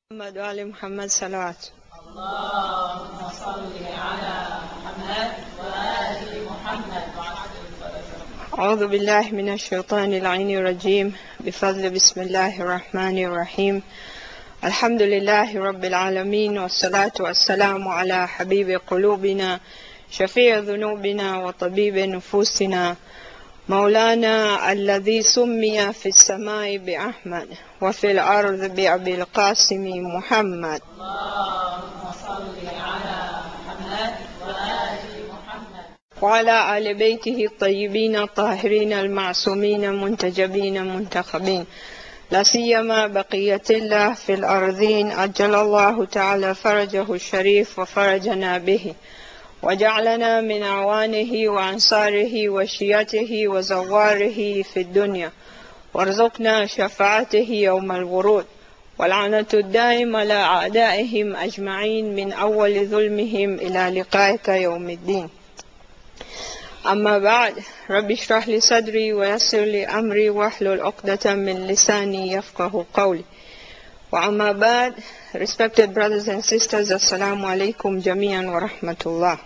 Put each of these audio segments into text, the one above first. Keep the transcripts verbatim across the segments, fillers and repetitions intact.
محمد وآل محمد صلوات. اللهم صل على محمد وآل محمد. أعوذ بالله من الشيطان اللعين الرجيم. بفضل بسم الله الرحمن الرحيم. الحمد لله رب العالمين، والصلاة والسلام على حبيب قلوبنا شفيع ذنوبنا وطبيب نفوسنا مولانا الذي سمي في السماء بأحمد وفي الأرض بأبي القاسم محمد. اللهم صل على محمد وآل محمد وعلى آل بيته الطيبين الطاهرين المعصومين منتجبين منتخبين، لا سيما بقية الله في الأرضين، أجل الله تعالى فرجه الشريف وفرجنا به، وجعلنا من أعوانه وأنصاره وشيته وزواره في الدنيا، وارزقنا شفاعته يوم الورود، واللعنة الدائمة على أعدائهم أجمعين من أول ظلمهم إلى لقائك يوم الدين. أما بعد، رب اشرح لي صدري ويسر لي أمري واحلل عقدة من لساني يفقه قولي. وأما بعد, respected brothers and sisters, Assalamu alaikum jami'an wa rahmatullah.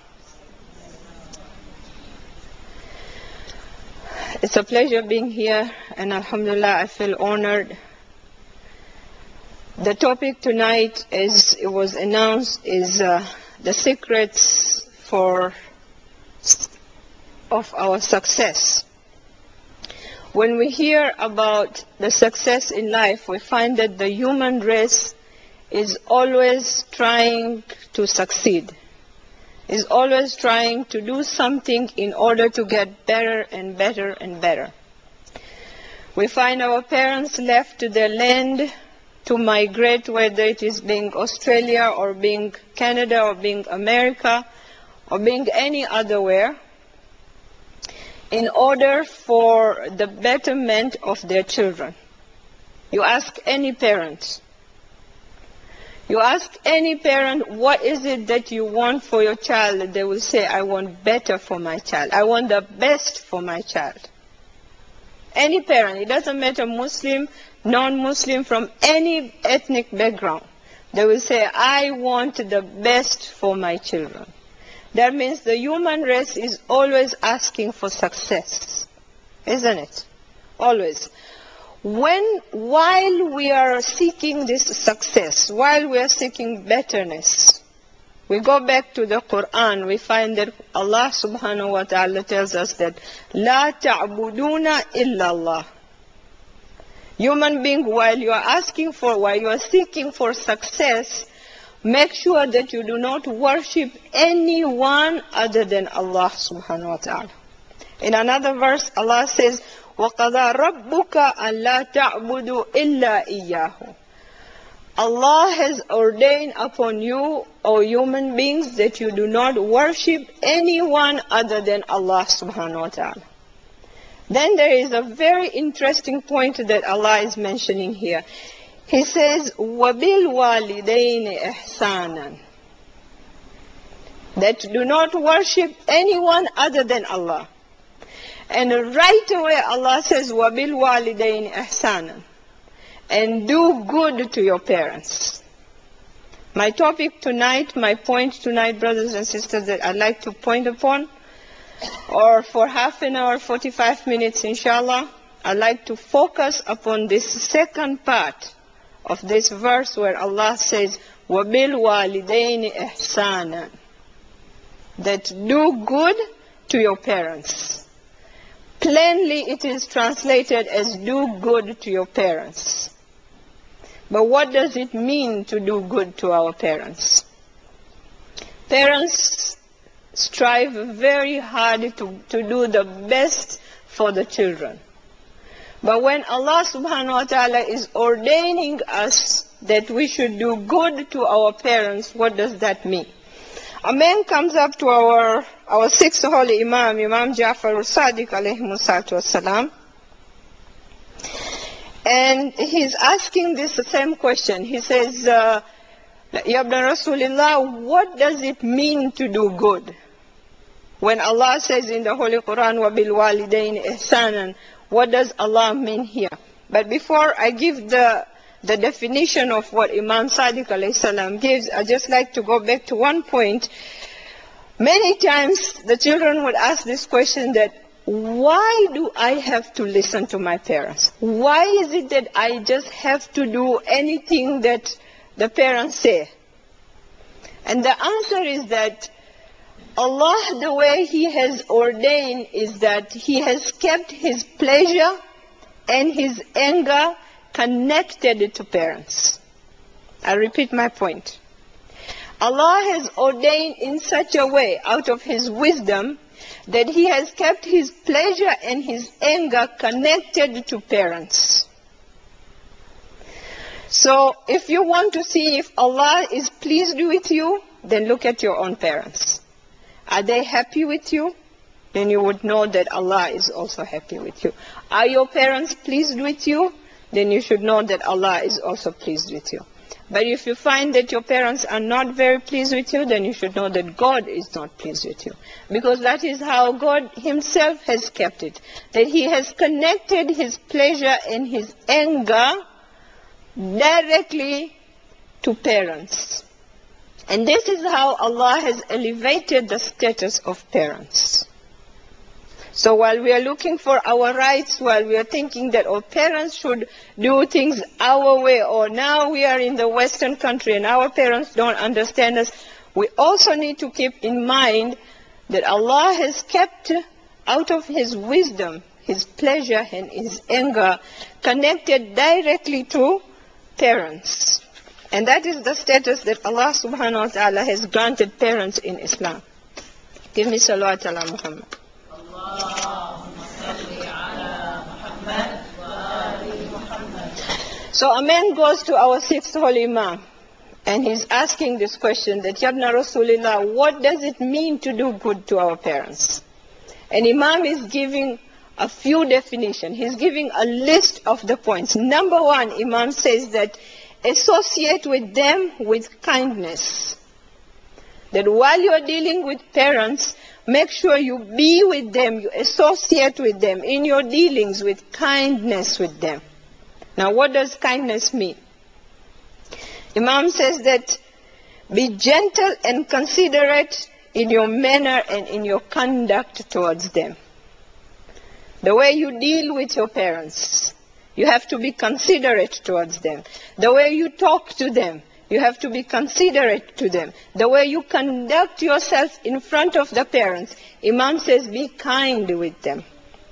It's a pleasure being here, and alhamdulillah I feel honored. The topic tonight, as it was announced, is uh, the secrets for of our success. When we hear about the success in life, we find that the human race is always trying to succeed, is always trying to do something in order to get better and better and better. We find our parents left to their land to migrate, whether it is being Australia or being Canada or being America or being any other where, in order for the betterment of their children. You ask any parent, you ask any parent, what is it that you want for your child? They will say, I want better for my child. I want the best for my child. Any parent, it doesn't matter Muslim, non-Muslim, from any ethnic background, they will say, I want the best for my children. That means the human race is always asking for success, isn't it? Always. When, while we are seeking this success, while we are seeking betterness, we go back to the Quran, we find that Allah subhanahu wa ta'ala tells us that لا تعبدون إلا الله. Human being, while you are asking for, while you are seeking for success, make sure that you do not worship anyone other than Allah subhanahu wa ta'ala. In another verse, Allah says, وَقَضَى رَبُّكَ أَلَّا تَعْبُدُوا إِلَّا إِيَّاهُ. Allah has ordained upon you, O human beings, that you do not worship anyone other than Allah subhanahu wa ta'ala. Then there is a very interesting point that Allah is mentioning here. He says, وَبِالْوَالِدَيْنِ إِحْسَانًا. That do not worship anyone other than Allah. And right away Allah says, وَبِالْوَالِدَيْنِ إِحْسَانًا. And do good to your parents. My topic tonight, my point tonight, brothers and sisters, that I'd like to point upon, or for half an hour, forty-five minutes, inshallah, I'd like to focus upon this second part of this verse where Allah says, وَبِالْوَالِدَيْنِ إِحْسَانًا. That do good to your parents. Plainly it is translated as do good to your parents. But what does it mean to do good to our parents? Parents strive very hard to, to do the best for the children. But when Allah subhanahu wa ta'ala is ordaining us that we should do good to our parents, what does that mean? A man comes up to our, our sixth holy Imam, Imam Ja'far al-Sadiq alayhi salatu wassalam, and he's asking this same question. He says, uh, Ya ibn Rasulullah, what does it mean to do good? When Allah says in the Holy Quran, وَبِالْوَالِدَيْنِ إِحْسَانًا, what does Allah mean here? But before I give the the definition of what Imam Sadiq alayhi salam gives, I'd just like to go back to one point. Many times the children would ask this question that, why do I have to listen to my parents? Why is it that I just have to do anything that the parents say? And the answer is that Allah, the way He has ordained is that He has kept His pleasure and His anger connected to parents. I repeat my point. Allah has ordained in such a way, out of His wisdom, that He has kept His pleasure and His anger connected to parents. So if you want to see if Allah is pleased with you, then look at your own parents. Are they happy with you? Then you would know that Allah is also happy with you. Are your parents pleased with you? Then you should know that Allah is also pleased with you. But if you find that your parents are not very pleased with you, then you should know that God is not pleased with you. Because that is how God Himself has kept it. That He has connected His pleasure and His anger directly to parents. And this is how Allah has elevated the status of parents. So while we are looking for our rights, while we are thinking that our parents should do things our way, or now we are in the Western country and our parents don't understand us, we also need to keep in mind that Allah has kept out of His wisdom, His pleasure and His anger connected directly to parents. And that is the status that Allah subhanahu wa ta'ala has granted parents in Islam. Give me salawat ala Muhammad. So a man goes to our sixth holy Imam and he's asking this question that, Yabna Rasulillah, what does it mean to do good to our parents? And Imam is giving a few definitions. He's giving a list of the points. Number one, Imam says that associate with them with kindness. That while you are dealing with parents, make sure you be with them, you associate with them in your dealings with kindness with them. Now what does kindness mean? Imam says that be gentle and considerate in your manner and in your conduct towards them. The way you deal with your parents, you have to be considerate towards them. The way you talk to them, you have to be considerate to them. The way you conduct yourself in front of the parents, Imam says be kind with them.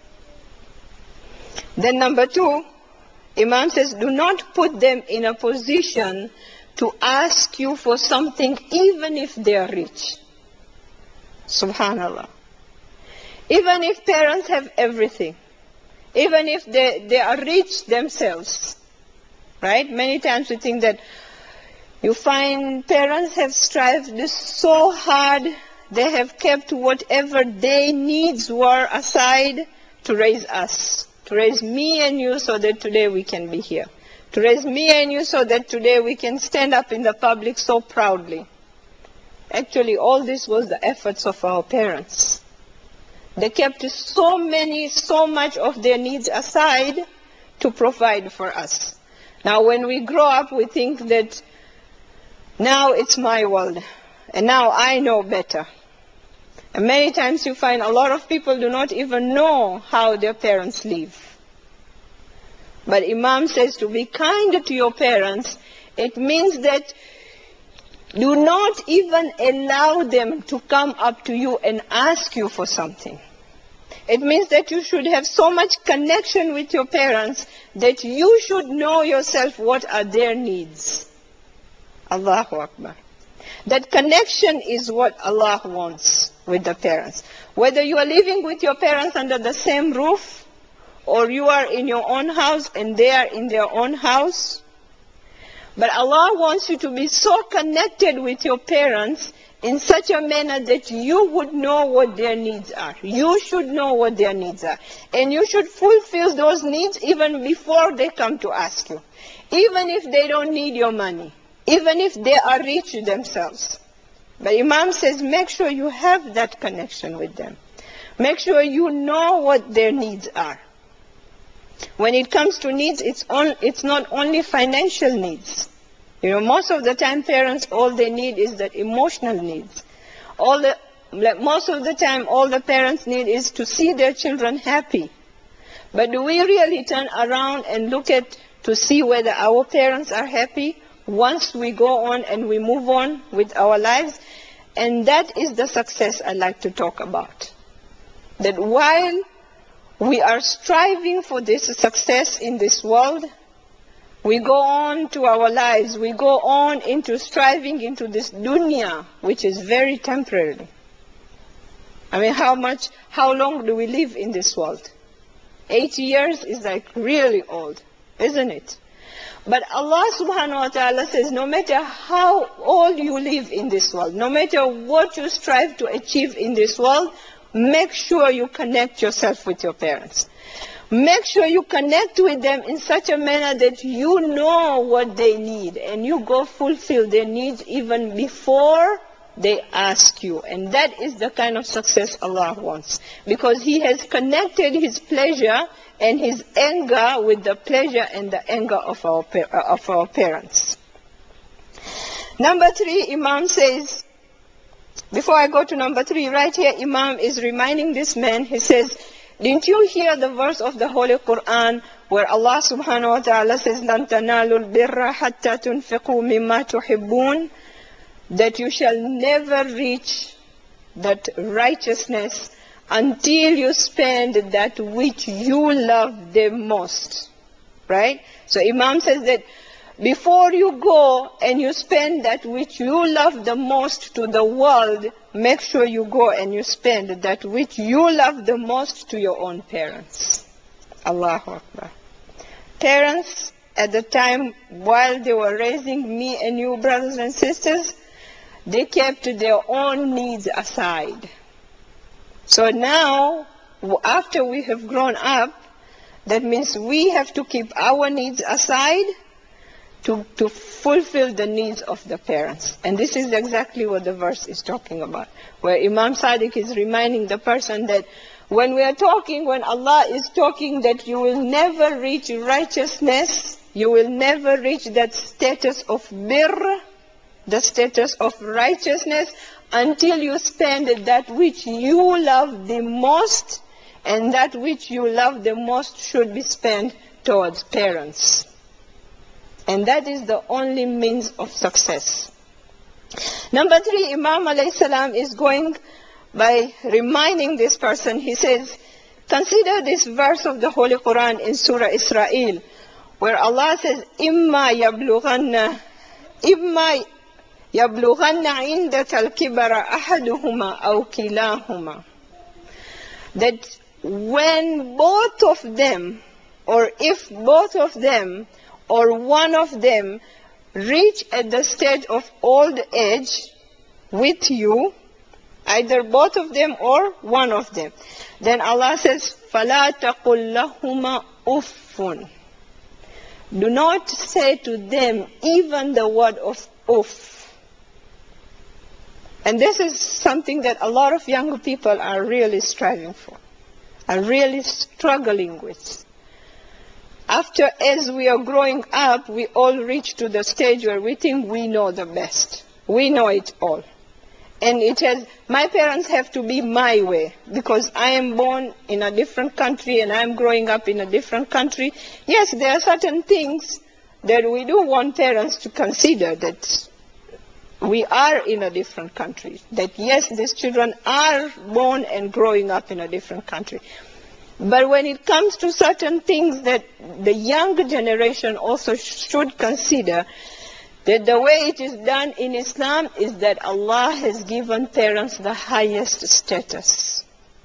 Then number two, Imam says do not put them in a position to ask you for something even if they are rich. Subhanallah. Even if parents have everything, even if they, they are rich themselves, right? Many times we think that you find parents have strived so hard, they have kept whatever their needs were aside to raise us, to raise me and you so that today we can be here, to raise me and you so that today we can stand up in the public so proudly. Actually, all this was the efforts of our parents. They kept so many, so much of their needs aside to provide for us. Now when we grow up, we think that now it's my world, and now I know better. And many times you find a lot of people do not even know how their parents live. But Imam says to be kind to your parents, it means that do not even allow them to come up to you and ask you for something. It means that you should have so much connection with your parents that you should know yourself what are their needs. Allahu Akbar. That connection is what Allah wants with the parents. Whether you are living with your parents under the same roof, or you are in your own house and they are in their own house, but Allah wants you to be so connected with your parents in such a manner that you would know what their needs are. You should know what their needs are. And you should fulfill those needs even before they come to ask you. Even if they don't need your money. Even if they are rich themselves. But Imam says make sure you have that connection with them. Make sure you know what their needs are. When it comes to needs, it's, on, it's not only financial needs. You know, most of the time parents, all they need is that emotional needs. All the, like most of the time, all the parents need is to see their children happy. But do we really turn around and look at to see whether our parents are happy once we go on and we move on with our lives? And that is the success I like to talk about. That while we are striving for this success in this world, we go on to our lives, we go on into striving into this dunya, which is very temporary. I mean, how much, how long do we live in this world? eighty years is like really old, isn't it? But Allah subhanahu wa ta'ala says, no matter how old you live in this world, no matter what you strive to achieve in this world, make sure you connect yourself with your parents. Make sure you connect with them in such a manner that you know what they need and you go fulfill their needs even before they ask you. And that is the kind of success Allah wants, because He has connected His pleasure and His anger with the pleasure and the anger of our, of our parents. Number three, Imam says, before I go to number three, right here Imam is reminding this man, he says, didn't you hear the verse of the Holy Quran where Allah subhanahu wa ta'ala says, لَن تَنَالُوا الْبِرَّ حَتَّى تُنْفِقُوا مِمَّا تُحِبُّونَ, that you shall never reach that righteousness until you spend that which you love the most. Right? So Imam says that before you go and you spend that which you love the most to the world, make sure you go and you spend that which you love the most to your own parents. Allahu Akbar. Parents, at the time while they were raising me and you, brothers and sisters, they kept their own needs aside. So now, after we have grown up, that means we have to keep our needs aside to, to fulfill the needs of the parents. And this is exactly what the verse is talking about, where Imam Sadiq is reminding the person that when we are talking, when Allah is talking that you will never reach righteousness, you will never reach that status of birr, the status of righteousness, until you spend that which you love the most, and that which you love the most should be spent towards parents. And that is the only means of success. Number three, Imam alayhi salam is going by reminding this person, he says, consider this verse of the Holy Quran in Surah Israel, where Allah says, إِمَّا يَبْلُغَنَّ إِمَّا يَبْلُغَنَّ عِنْدَكَ الْكِبَرَ أَحَدُهُمَا أَوْ كِلَاهُمَا. That when both of them, or if both of them, or one of them reach at the stage of old age with you, either both of them or one of them, then Allah says, فَلَا تَقُلْ لَهُمَا أُفٌّ. Do not say to them even the word of uff. And this is something that a lot of young people are really striving for, are really struggling with. After, as we are growing up, we all reach to the stage where we think we know the best. We know it all. And it has, my parents have to be my way, because I am born in a different country and I'm growing up in a different country. Yes, there are certain things that we do want parents to consider, that we are in a different country. That yes, these children are born and growing up in a different country. But when it comes to certain things that the younger generation also should consider, that the way it is done in Islam is that Allah has given parents the highest status.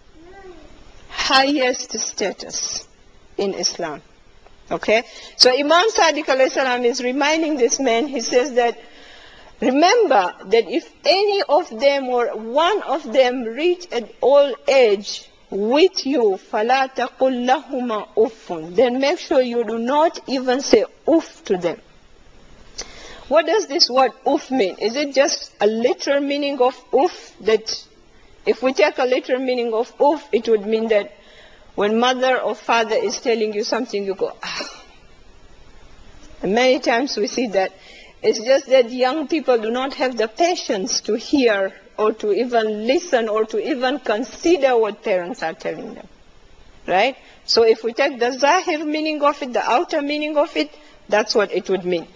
Highest status in Islam. Okay? So Imam Sadiq alayhi salam is reminding this man, he says that, remember that if any of them or one of them reach an old age with you, فَلَا تَقُلْ لَهُمَا أُفٌّ, then make sure you do not even say uff to them. What does this word uff mean? Is it just a literal meaning of uff? That if we take a literal meaning of uff, it would mean that When mother or father is telling you something, you go, ah. And many times we see that. It's just that young people do not have the patience to hear or to even listen or to even consider what parents are telling them. Right? So if we take the zahir meaning of it, the outer meaning of it, that's what it would mean.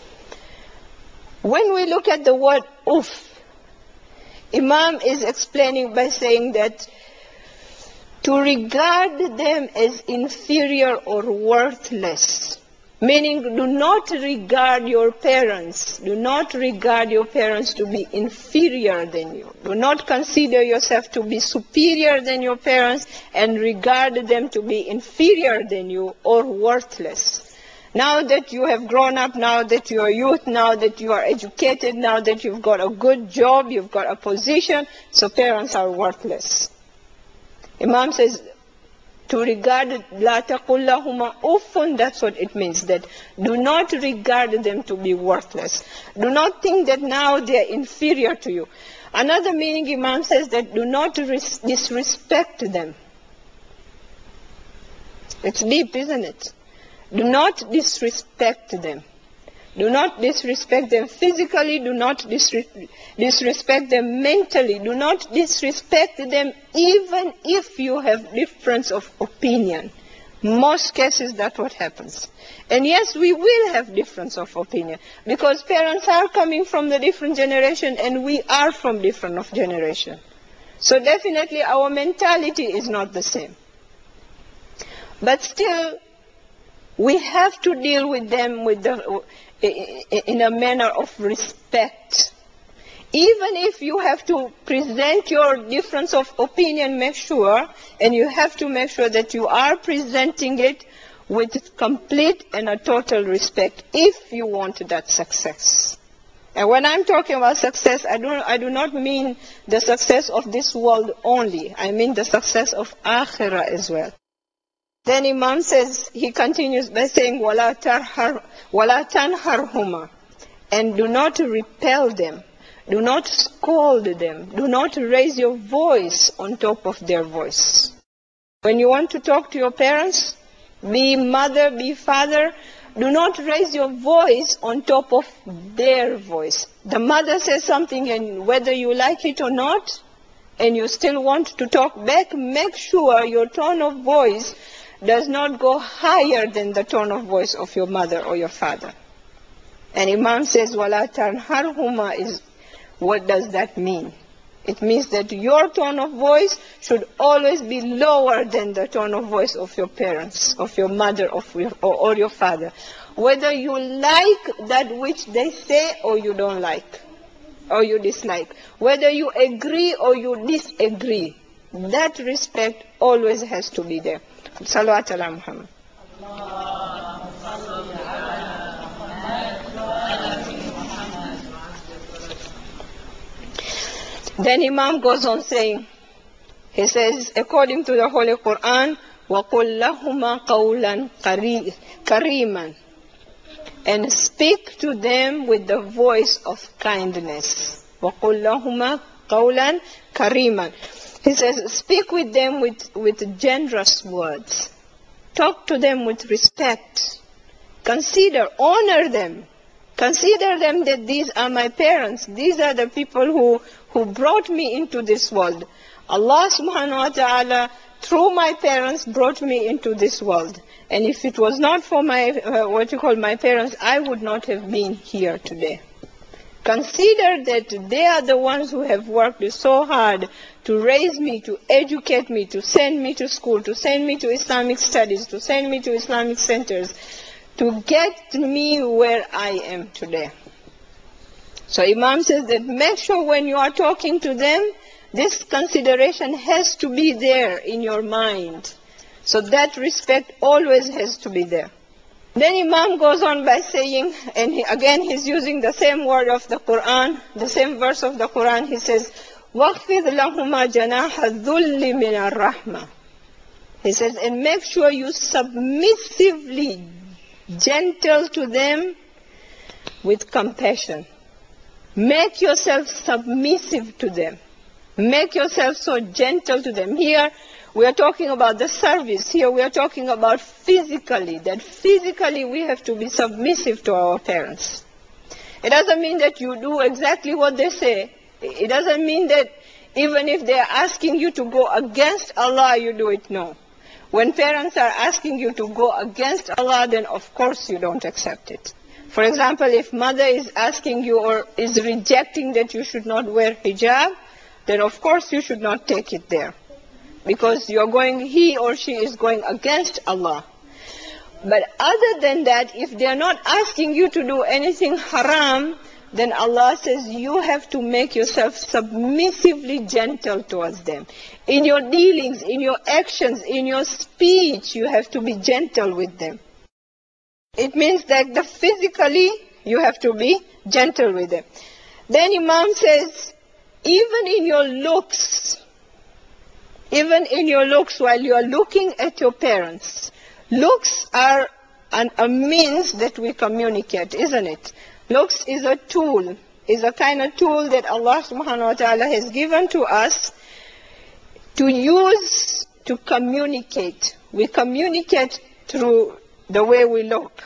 When we look at the word uff, Imam is explaining by saying that to regard them as inferior or worthless, meaning do not regard your parents, do not regard your parents to be inferior than you. Do not consider yourself to be superior than your parents and regard them to be inferior than you or worthless. Now that you have grown up, now that you are youth, now that you are educated, now that you've got a good job, you've got a position, so parents are worthless. Imam says, to regard la taqul lahuma uffun, that's what it means, that do not regard them to be worthless. Do not think that now they are inferior to you. Another meaning, Imam says, that do not disrespect them. It's deep, isn't it? Do not disrespect them. Do not disrespect them physically. Do not disre- disrespect them mentally. Do not disrespect them even if you have difference of opinion. Most cases, that's what happens. And yes, we will have difference of opinion because parents are coming from the different generation and we are from different of generation. So definitely our mentality is not the same. But still, we have to deal with them with the, in a manner of respect. Even if you have to present your difference of opinion, make sure, and you have to make sure that you are presenting it with complete and a total respect if you want that success. And when I'm talking about success, I, don't, I do not mean the success of this world only. I mean the success of Akhirah as well. Then Imam says, he continues by saying, وَلَا تَنْهَرْهُمَا, and do not repel them, do not scold them, do not raise your voice on top of their voice. When you want to talk to your parents, be mother, be father, do not raise your voice on top of their voice. The mother says something, and whether you like it or not, and you still want to talk back, make sure your tone of voice does not go higher than the tone of voice of your mother or your father. And Imam says, وَلَا تَنْهَرْهُمَا is, what does that mean? It means that your tone of voice should always be lower than the tone of voice of your parents, of your mother of your, or, or your father. Whether you like that which they say or you don't like, or you dislike. Whether you agree or you disagree. That respect always has to be there. Salawat ala Muhammad. Then Imam goes on saying, he says, according to the Holy Quran, وَقُلْ لَهُمَا قَوْلًا كَرِيمًا, and speak to them with the voice of kindness. وَقُلْ لَهُمَا قَوْلًا كَرِيمًا. He says, speak with them with, with generous words. Talk to them with respect. Consider, honor them. Consider them that these are my parents. These are the people who, who brought me into this world. Allah subhanahu wa ta'ala, through my parents, brought me into this world. And if it was not for my, uh, what you call my parents, I would not have been here today. Consider that they are the ones who have worked so hard to raise me, to educate me, to send me to school, to send me to Islamic studies, to send me to Islamic centers, to get me where I am today. So Imam says that make sure when you are talking to them, this consideration has to be there in your mind. So that respect always has to be there. Then Imam goes on by saying, and he, again he's using the same word of the Quran, the same verse of the Quran. He says, وَخْفِضْ لَهُمَا جَنَاحَ الذُّلِّ مِنَ الرَّحْمَةِ. He says, and make sure you submissively gentle to them with compassion. Make yourself submissive to them. Make yourself so gentle to them. Here, We are talking about the service. Here we are talking about physically, that physically we have to be submissive to our parents. It doesn't mean that you do exactly what they say. It doesn't mean that even if they are asking you to go against Allah, you do it. No. When parents are asking you to go against Allah, then of course you don't accept it. For example, if mother is asking you or is rejecting that you should not wear hijab, then of course you should not take it there. Because you're going, he or she is going against Allah. But other than that, if they're not asking you to do anything haram, then Allah says you have to make yourself submissively gentle towards them. In your dealings, in your actions, in your speech, you have to be gentle with them. It means that the physically, you have to be gentle with them. Then Imam says, even in your looks, even in your looks, while you are looking at your parents, looks are an, a means that we communicate, isn't it? Looks is a tool, is a kind of tool that Allah subhanahu wa ta'ala has given to us to use to communicate. We communicate through the way we look.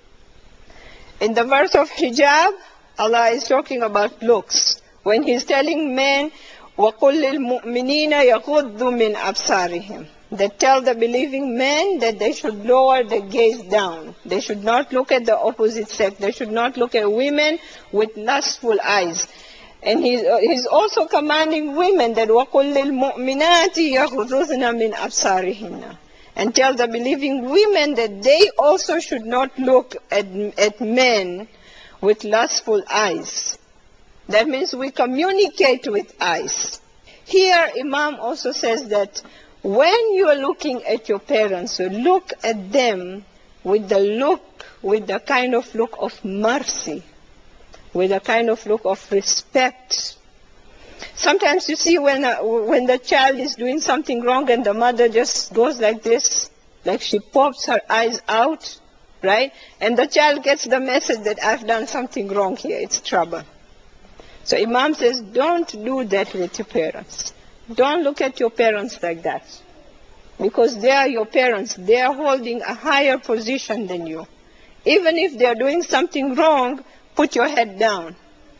In the verse of hijab, Allah is talking about looks. When He's telling men, وَقُلْ لِلْمُؤْمِنِينَ يَغُضُّ مِنْ أَبْصَارِهِمْ, that tell the believing men that they should lower their gaze down. They should not look at the opposite sex. They should not look at women with lustful eyes. And he's, uh, he's also commanding women that وَقُلْ لِلْمُؤْمِنَاتِ يَغْضُضْنَ مِنْ أَبْصَارِهِنَّ, and tell the believing women that they also should not look at, at men with lustful eyes. That means we communicate with eyes. Here Imam also says that when you are looking at your parents, you look at them with the look, with the kind of look of mercy, with a kind of look of respect. Sometimes you see when, uh, when the child is doing something wrong and the mother just goes like this, like she pops her eyes out, right? And the child gets the message that I've done something wrong here, it's trouble. So Imam says, don't do that with your parents. Don't look at your parents like that. Because they are your parents. They are holding a higher position than you. Even if they are doing something wrong, put your head down.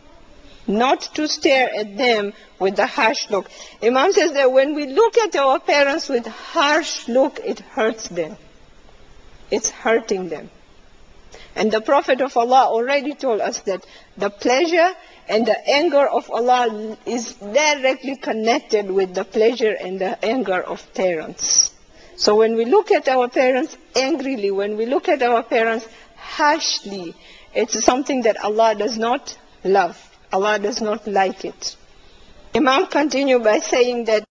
Not to stare at them with a harsh look. Imam says that when we look at our parents with harsh look, it hurts them. It's hurting them. And the Prophet of Allah already told us that the pleasure and the anger of Allah is directly connected with the pleasure and the anger of parents. So when we look at our parents angrily, when we look at our parents harshly, it's something that Allah does not love. Allah does not like it. Imam continued by saying that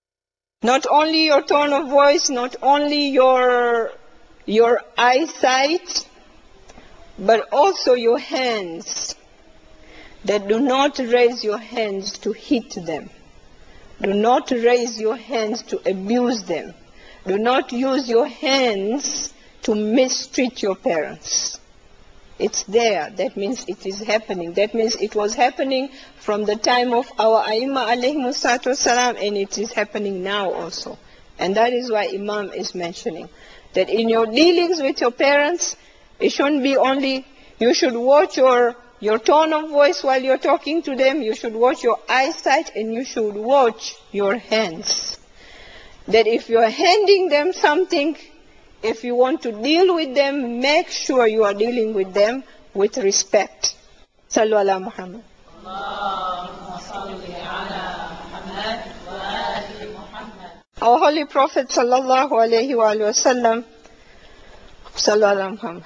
not only your tone of voice, not only your, your eyesight, but also your hands, that do not raise your hands to hit them. Do not raise your hands to abuse them. Do not use your hands to mistreat your parents. It's there. That means it is happening. That means it was happening from the time of our Aimma alayhimu salatu wasalam, and it is happening now also. And that is why Imam is mentioning that in your dealings with your parents, it shouldn't be only, you should watch your, your tone of voice while you're talking to them, you should watch your eyesight, and you should watch your hands. That if you're handing them something, if you want to deal with them, make sure you are dealing with them with respect. Sallu ala Muhammad. Our Holy Prophet sallallahu alayhi wa sallam, sallu ala Muhammad.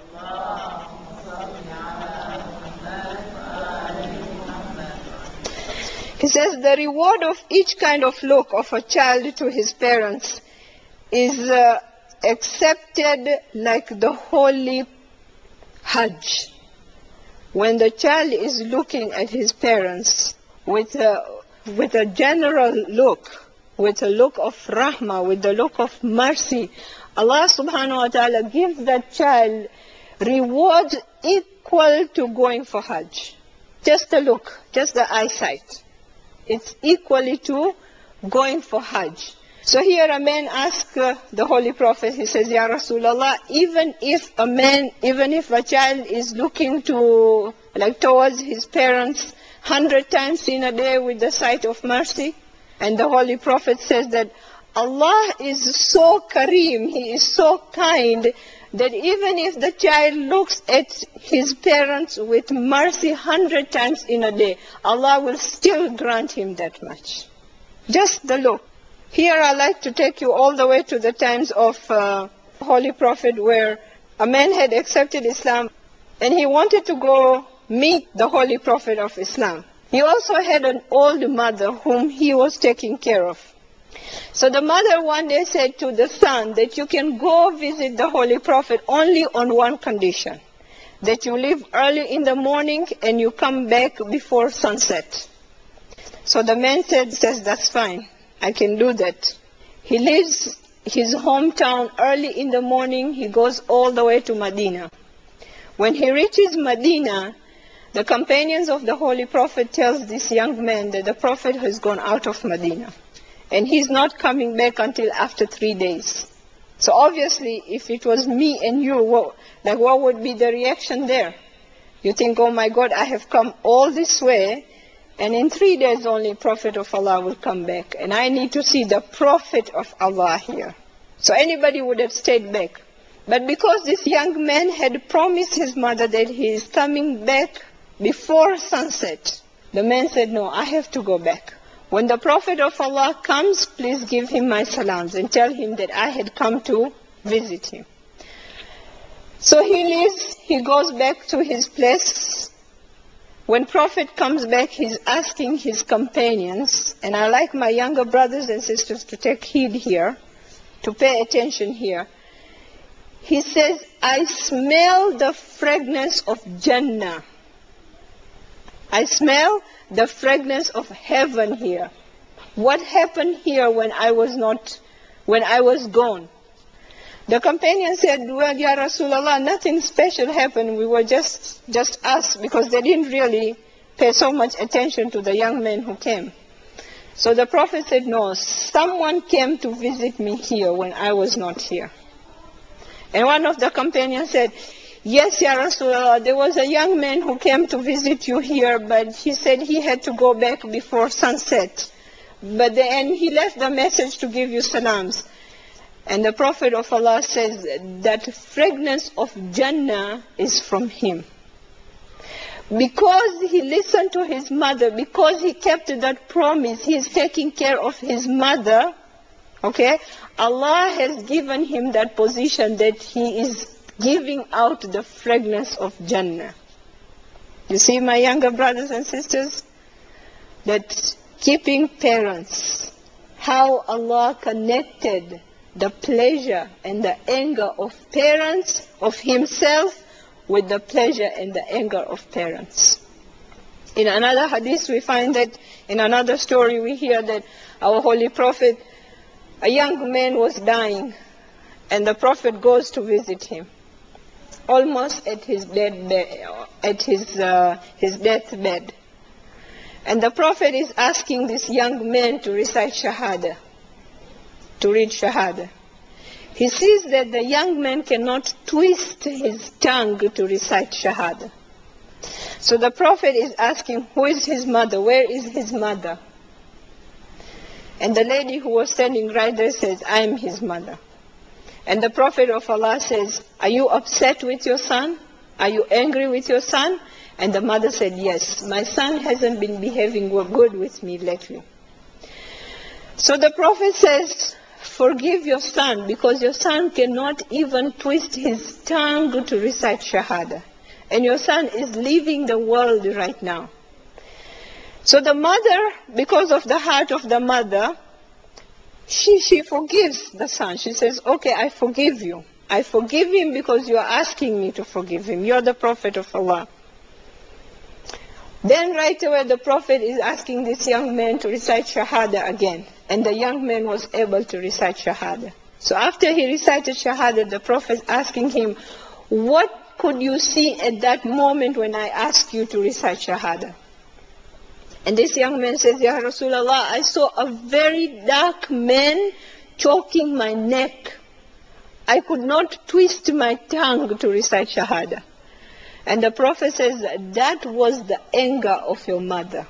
He says the reward of each kind of look of a child to his parents is uh, accepted like the holy Hajj. When the child is looking at his parents with a, with a general look, with a look of rahmah, with the look of mercy, Allah subhanahu wa ta'ala gives that child reward equal to going for Hajj. Just a look, just the eyesight. It's equally to going for Hajj. So here a man asks uh, the Holy Prophet, he says, Ya Rasulullah, even if a man, even if a child is looking to, like towards his parents hundred times in a day with the sight of mercy, and the Holy Prophet says that Allah is so kareem, He is so kind, that even if the child looks at his parents with mercy hundred times in a day, Allah will still grant him that much. Just the look. Here I like to take you all the way to the times of uh, Holy Prophet, where a man had accepted Islam and he wanted to go meet the Holy Prophet of Islam. He also had an old mother whom he was taking care of. So the mother one day said to the son that you can go visit the Holy Prophet only on one condition, that you leave early in the morning and you come back before sunset. So the man said, says, that's fine, I can do that. He leaves his hometown early in the morning, he goes all the way to Medina. When he reaches Medina, the companions of the Holy Prophet tells this young man that the Prophet has gone out of Medina. And he's not coming back until after three days. So obviously, if it was me and you, what, like what would be the reaction there? You think, oh my God, I have come all this way, and in three days only Prophet of Allah will come back. And I need to see the Prophet of Allah here. So anybody would have stayed back. But because this young man had promised his mother that he is coming back before sunset, the man said, no, I have to go back. When the Prophet of Allah comes, please give him my salams and tell him that I had come to visit him. So he leaves, he goes back to his place. When Prophet comes back, he's asking his companions, and I like my younger brothers and sisters to take heed here, to pay attention here. He says, I smell the fragrance of Jannah. I smell the fragrance of heaven here. What happened here when I was not, when I was gone? The companion said, well, Ya Rasulullah, nothing special happened. We were just, just us, because they didn't really pay so much attention to the young man who came. So the Prophet said, no, someone came to visit me here when I was not here. And one of the companions said, yes, Ya Rasulullah, there was a young man who came to visit you here, but he said he had to go back before sunset. But then he left the message to give you salams. And the Prophet of Allah says that fragrance of Jannah is from him. Because he listened to his mother, because he kept that promise, he is taking care of his mother, okay? Allah has given him that position that he is giving out the fragrance of Jannah. You see, my younger brothers and sisters, that keeping parents, how Allah connected the pleasure and the anger of parents, of himself, with the pleasure and the anger of parents. In another hadith we find that, in another story we hear that our Holy Prophet, a young man was dying, and the Prophet goes to visit him, almost at his dead bed, at his uh, his deathbed. And the Prophet is asking this young man to recite Shahada, to read Shahada. He sees that the young man cannot twist his tongue to recite Shahada. So the Prophet is asking, who is his mother? Where is his mother? And the lady who was standing right there says, I am his mother. And the Prophet of Allah says, are you upset with your son? Are you angry with your son? And the mother said, yes, my son hasn't been behaving good with me lately. So the Prophet says, forgive your son, because your son cannot even twist his tongue to recite Shahada. And your son is leaving the world right now. So the mother, because of the heart of the mother, she, she forgives the son. She says, okay, I forgive you. I forgive him because you are asking me to forgive him. You're the Prophet of Allah. Then right away the Prophet is asking this young man to recite Shahada again. And the young man was able to recite Shahada. So after he recited Shahada, the Prophet is asking him, what could you see at that moment when I asked you to recite Shahada? And this young man says, Ya Rasulullah, I saw a very dark man choking my neck. I could not twist my tongue to recite Shahada. And the Prophet says that was the anger of your mother.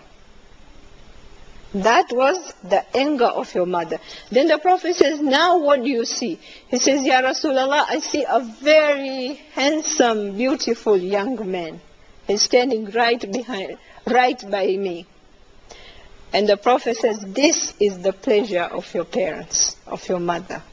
That was the anger of your mother. Then the Prophet says, now what do you see? He says, Ya Rasulallah, I see a very handsome, beautiful young man. He's standing right behind, right by me. And the Prophet says, this is the pleasure of your parents, of your mother.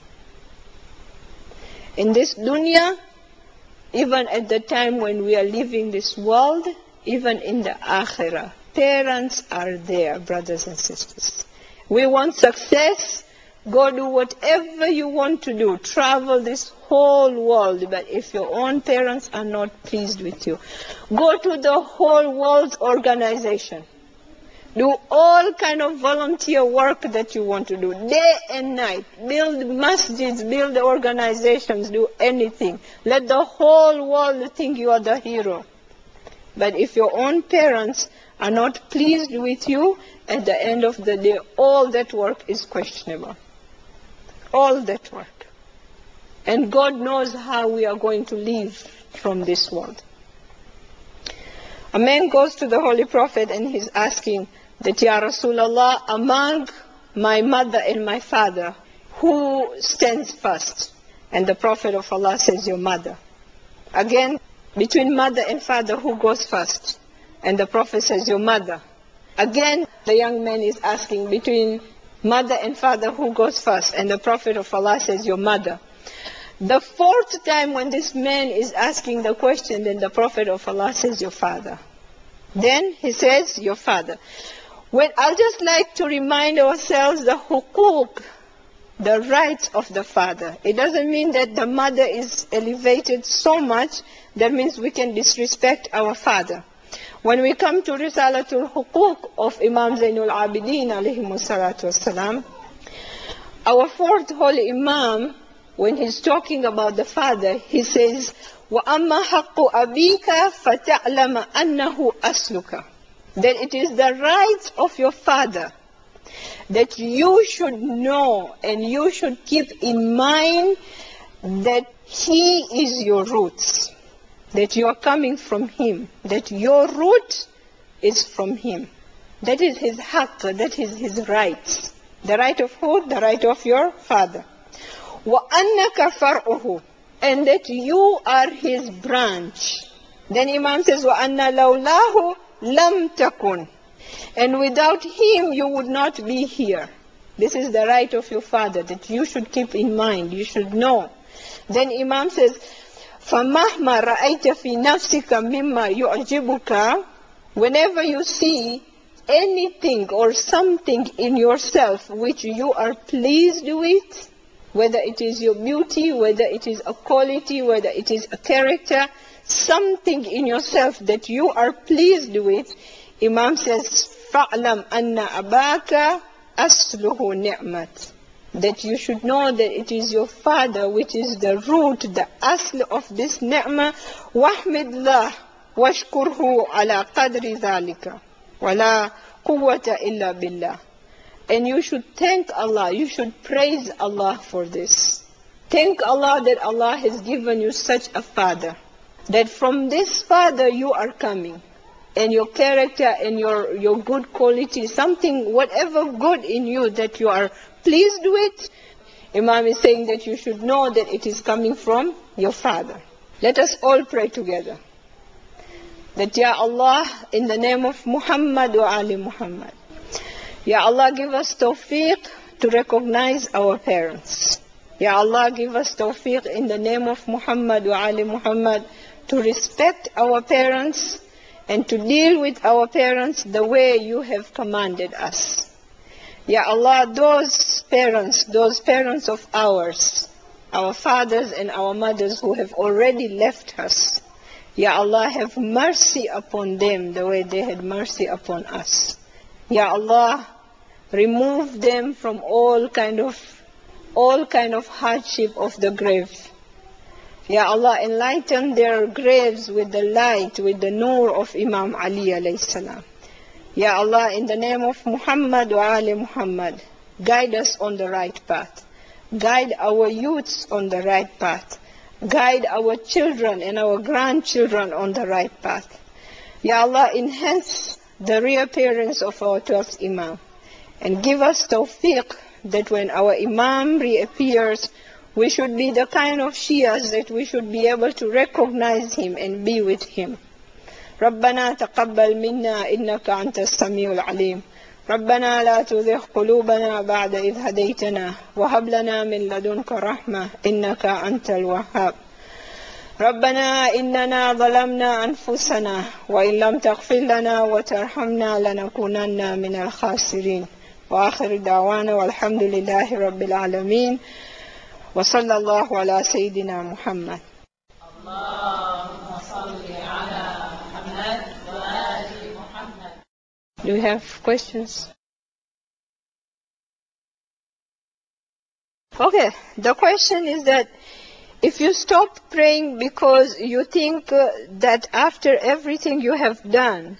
In this dunya, even at the time when we are leaving this world, even in the akhirah, parents are there, brothers and sisters. We want success. Go do whatever you want to do. Travel this whole world. But if your own parents are not pleased with you, go to the whole world's organization. Do all kind of volunteer work that you want to do, day and night. Build masjids, build organizations, do anything. Let the whole world think you are the hero. But if your own parents are not pleased with you, at the end of the day, all that work is questionable. All that work. And God knows how we are going to leave from this world. A man goes to the Holy Prophet and he's asking that, Ya Rasulallah, among my mother and my father, who stands first? And the Prophet of Allah says, your mother. Again, between mother and father, who goes first? And the Prophet says, your mother. Again, the young man is asking, between mother and father, who goes first? And the Prophet of Allah says, your mother. The fourth time when this man is asking the question, then the Prophet of Allah says, your father. Then he says, your father. Well, I'd just like to remind ourselves the huquq, the rights of the father. It doesn't mean that the mother is elevated so much, that means we can disrespect our father. When we come to Risalatul Huquq of Imam Zainul Abidin alayhi salatu wassalam, our fourth holy Imam, when he's talking about the father, he says, وَأَمَّا حَقُّ أَبِيكَ فَتَعْلَمَ أَنَّهُ أَسْلُكَ. That it is the rights of your father that you should know and you should keep in mind that he is your roots, that you are coming from him, that your root is from him. That is his haqq, that is his rights. The right of who? The right of your father. وَأَنَّكَ فَرْعُهُ. And that you are his branch. Then Imam says, وَأَنَّ لَوْلَاهُ لَمْ تَكُنْ. And without him, you would not be here. This is the right of your father that you should keep in mind, you should know. Then Imam says, فَمَهْمَا رَأَيْتَ فِي نَفْسِكَ مِمَّا يُعْجِبُكَ. Whenever you see anything or something in yourself which you are pleased with, whether it is your beauty, whether it is a quality, whether it is a character, something in yourself that you are pleased with, Imam says, فَعْلَمْ أَنَّ أَبَاكَ أَسْلُهُ نِعْمَةً. That you should know that it is your father which is the root, the asl of this ni'mah. وَحْمِدْ اللَّهِ وَاشْكُرْهُ عَلَى قَدْرِ ذَلِكَ وَلَا قُوَّةَ إِلَّا بِاللَّهِ. And you should thank Allah, you should praise Allah for this. Thank Allah that Allah has given you such a father. That from this father you are coming. And your character and your, your good quality, something, whatever good in you that you are pleased with, Imam is saying that you should know that it is coming from your father. Let us all pray together. That, Ya Allah, in the name of Muhammad wa Ali Muhammad, Ya Allah, give us tawfiq to recognize our parents. Ya Allah, give us tawfiq in the name of Muhammad wa Ali Muhammad to respect our parents and to deal with our parents the way you have commanded us. Ya Allah, those parents, those parents of ours, our fathers and our mothers who have already left us, Ya Allah, have mercy upon them the way they had mercy upon us. Ya Allah, remove them from all kind of, all kind of hardship of the grave. Ya Allah, enlighten their graves with the light, with the nur of Imam Ali alayhi salam. Ya Allah, in the name of Muhammad wa Ali Muhammad, guide us on the right path. Guide our youths on the right path. Guide our children and our grandchildren on the right path. Ya Allah, enhance the reappearance of our twelfth Imam and give us tawfiq that when our Imam reappears, we should be the kind of Shias that we should be able to recognize him and be with him. ربنا تقبل منا إنك أنت السميع العليم. ربنا لا تزغ قلوبنا بعد إذ هديتنا وهب لنا من لدنك رحمة إنك أنت الوهاب. ربنا إننا ظلمنا أنفسنا وإن لم تغفر لنا وترحمنا لنكونن من الخاسرين. وآخر دعوانا والحمد لله رب العالمين وصلى الله على سيدنا محمد. اللهم صل على محمد وآل محمد. Do you have questions? Okay, the question is that if you stop praying because you think uh, that after everything you have done,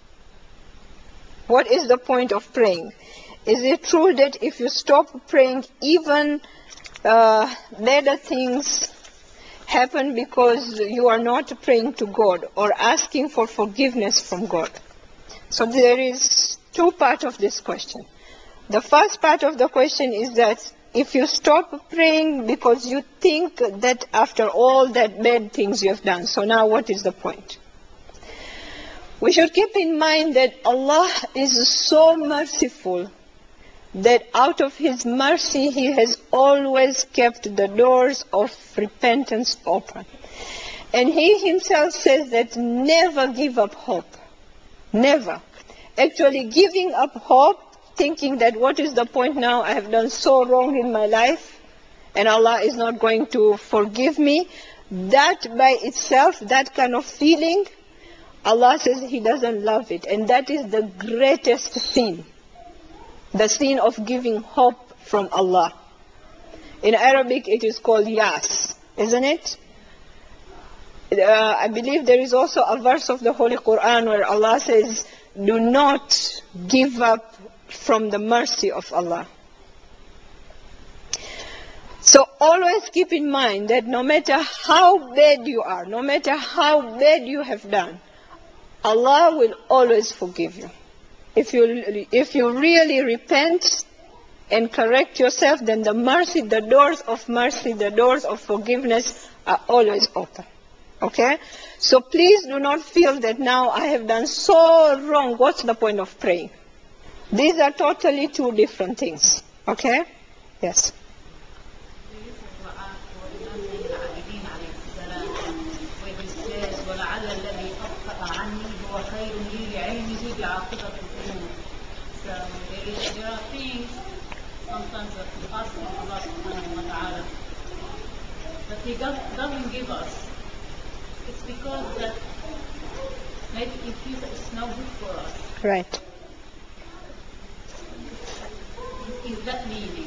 what is the point of praying? Is it true that if you stop praying, even uh, better things happen because you are not praying to God or asking for forgiveness from God? So there is two parts of this question. The first part of the question is that if you stop praying because you think that after all that bad things you have done, so now what is the point? We should keep in mind that Allah is so merciful that out of His mercy He has always kept the doors of repentance open. And He Himself says that never give up hope. Never. Actually giving up hope, thinking that what is the point now, I have done so wrong in my life and Allah is not going to forgive me, that by itself, that kind of feeling, Allah says He doesn't love it. And that is the greatest sin. The sin of giving hope from Allah. In Arabic it is called yas, isn't it? Uh, I believe there is also a verse of the Holy Quran where Allah says, do not give up from the mercy of Allah. So always keep in mind that no matter how bad you are, no matter how bad you have done, Allah will always forgive you. If you, if you really repent and correct yourself, then the mercy, the doors of mercy, the doors of forgiveness are always open. Okay? So please do not feel that now I have done so wrong. What's the point of praying? These are totally two different things. Okay? Yes. There are things sometimes that we ask from Allah subhanahu wa ta'ala that He doesn't give us. It's because that maybe it feels that it's no good for us. Right. Is that meaning?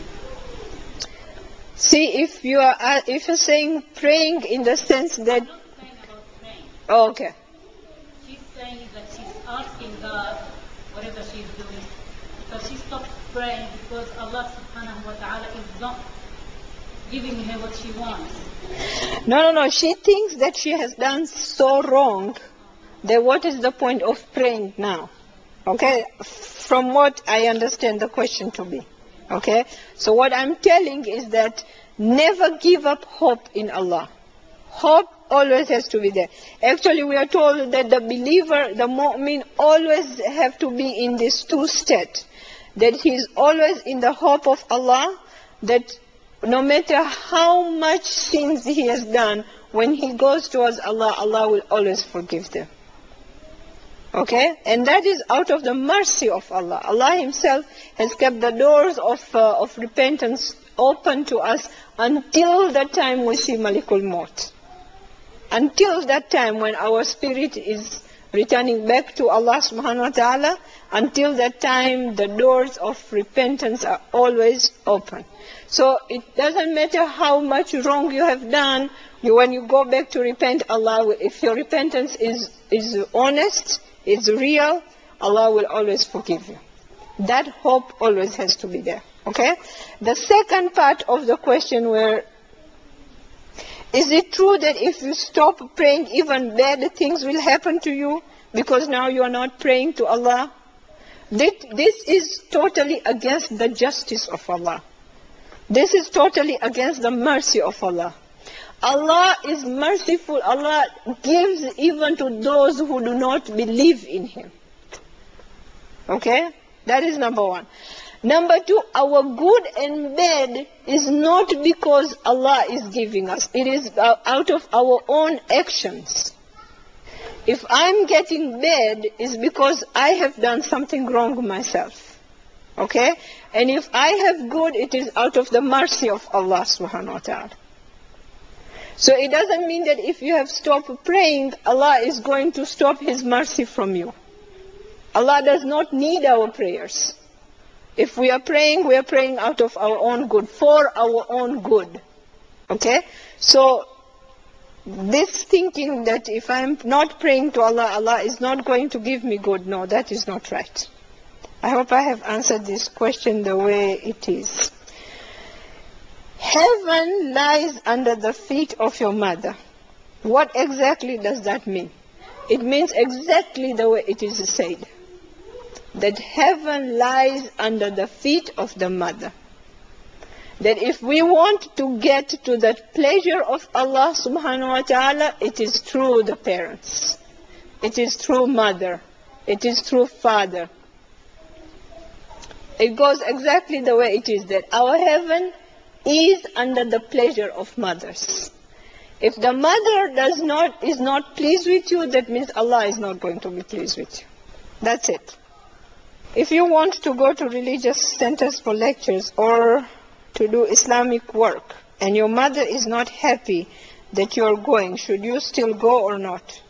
See, if you are uh, if you're saying praying in the sense that. I'm not saying about praying. Oh, okay. She's saying that she's asking God whatever she's doing. So she stopped praying because Allah subhanahu wa ta'ala is not giving her what she wants. No, no, no. She thinks that she has done so wrong that what is the point of praying now? Okay? From what I understand the question to be. Okay? So what I'm telling is that never give up hope in Allah. Hope always has to be there. Actually, we are told that the believer, the mu'min, always have to be in these two states. That he is always in the hope of Allah, that no matter how much sins he has done, when he goes towards Allah, Allah will always forgive them. Okay? And that is out of the mercy of Allah. Allah Himself has kept the doors of, uh, of repentance open to us until the time we see Malikul Maut. Until that time when our spirit is returning back to Allah subhanahu wa ta'ala, until that time the doors of repentance are always open. So it doesn't matter how much wrong you have done, you, when you go back to repent, Allah will, if your repentance is, is honest, is real, Allah will always forgive you. That hope always has to be there. Okay? The second part of the question were, is it true that if you stop praying, even bad things will happen to you because now you are not praying to Allah? This is totally against the justice of Allah. This is totally against the mercy of Allah. Allah is merciful. Allah gives even to those who do not believe in Him. Okay? That is number one. Number two, our good and bad is not because Allah is giving us. It is out of our own actions. If I'm getting bad, it's because I have done something wrong myself. Okay? And if I have good, it is out of the mercy of Allah subhanahu wa ta'ala. So it doesn't mean that if you have stopped praying, Allah is going to stop His mercy from you. Allah does not need our prayers. If we are praying, we are praying out of our own good, for our own good. Okay? So, this thinking that if I'm not praying to Allah, Allah is not going to give me good, no, that is not right. I hope I have answered this question the way it is. Heaven lies under the feet of your mother. What exactly does that mean? It means exactly the way it is said. That heaven lies under the feet of the mother. That if we want to get to the pleasure of Allah subhanahu wa ta'ala, it is through the parents. It is through mother. It is through father. It goes exactly the way it is, that our heaven is under the pleasure of mothers. If the mother does not, is not pleased with you, that means Allah is not going to be pleased with you. That's it. If you want to go to religious centers for lectures or to do Islamic work, and your mother is not happy that you are going, should you still go or not?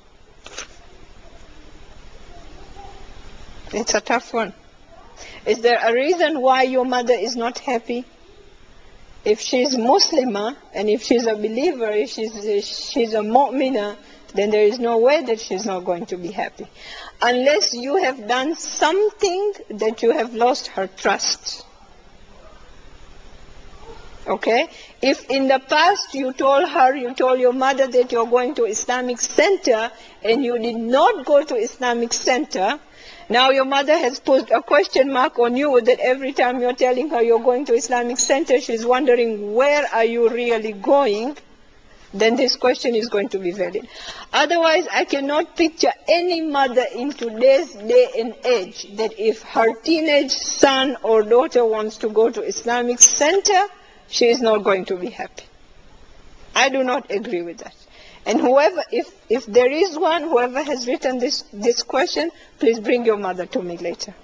It's a tough one. Is there a reason why your mother is not happy? If she's Muslimah, and if she's a believer, if she's, she's a mu'minah, then there is no way that she's not going to be happy. Unless you have done something that you have lost her trust. Okay? If in the past you told her, you told your mother that you're going to Islamic center, and you did not go to Islamic center, now your mother has put a question mark on you that every time you're telling her you're going to Islamic center, she's wondering, where are you really going? Then this question is going to be valid. Otherwise, I cannot picture any mother in today's day and age that if her teenage son or daughter wants to go to Islamic center, she is not going to be happy. I do not agree with that. And whoever, if, if there is one, whoever has written this, this question, please bring your mother to me later.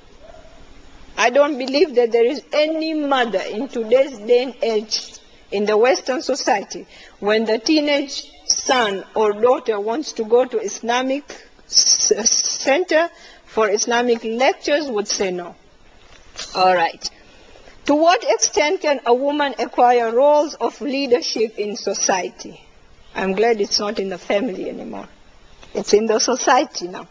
I don't believe that there is any mother in today's day and age in the Western society, when the teenage son or daughter wants to go to Islamic center for Islamic lectures, would say no. All right. To what extent can a woman acquire roles of leadership in society? I'm glad it's not in the family anymore. It's in the society now.